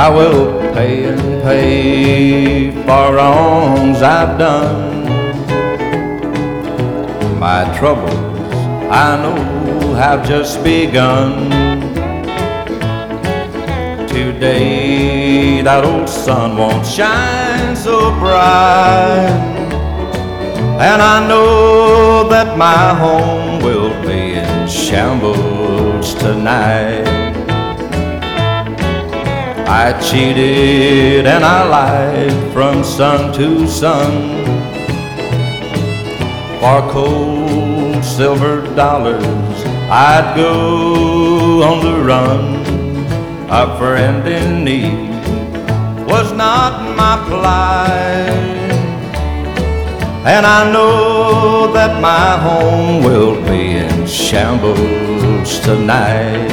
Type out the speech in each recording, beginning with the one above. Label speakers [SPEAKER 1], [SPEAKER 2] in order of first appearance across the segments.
[SPEAKER 1] I will pay and pay for wrongs I've done. My troubles, I know, have just begun. Today that old sun won't shine so bright, and I know that my home will be in shambles tonight. I cheated and I lied from sun to sun for cold silver dollars. I'd go on the run. A friend in need was not my plight, and I know that my home will be in shambles tonight.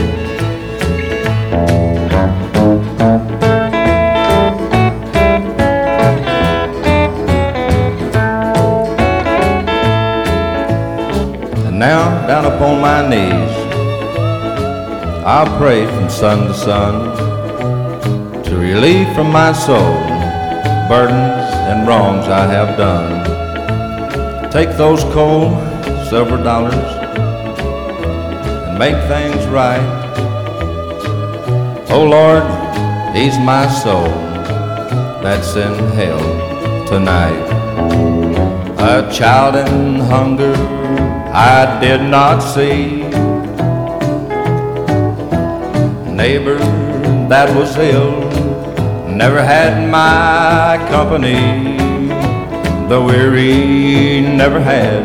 [SPEAKER 1] And now, down upon my knees, I'll pray from sun to sun to relieve from my soul burdens and wrongs I have done. Take those cold silver dollars and make things right. Oh Lord, ease my soul that's in hell tonight. A child in hunger I did not see, neighbor that was ill never had my company, the weary never had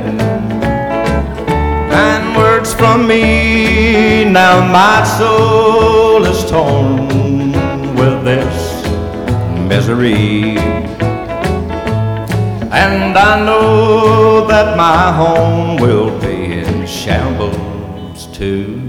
[SPEAKER 1] kind words from me. Now my soul is torn with this misery, and I know that my home will be in shambles too.